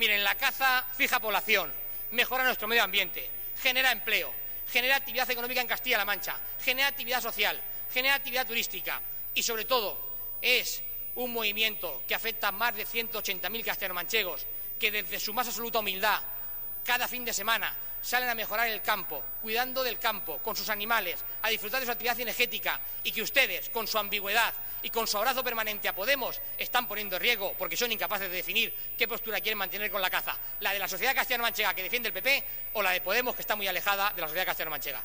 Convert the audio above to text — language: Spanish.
Miren, la caza fija población, mejora nuestro medio ambiente, genera empleo, genera actividad económica en Castilla-La Mancha, genera actividad social, genera actividad turística y, sobre todo, es un movimiento que afecta a más de 180.000 castellanomanchegos que desde su más absoluta humildad cada fin de semana salen a mejorar el campo, cuidando del campo, con sus animales, a disfrutar de su actividad cinegética y que ustedes, con su ambigüedad y con su abrazo permanente a Podemos, están poniendo en riesgo porque son incapaces de definir qué postura quieren mantener con la caza, la de la sociedad castellano-manchega que defiende el PP o la de Podemos que está muy alejada de la sociedad castellano-manchega.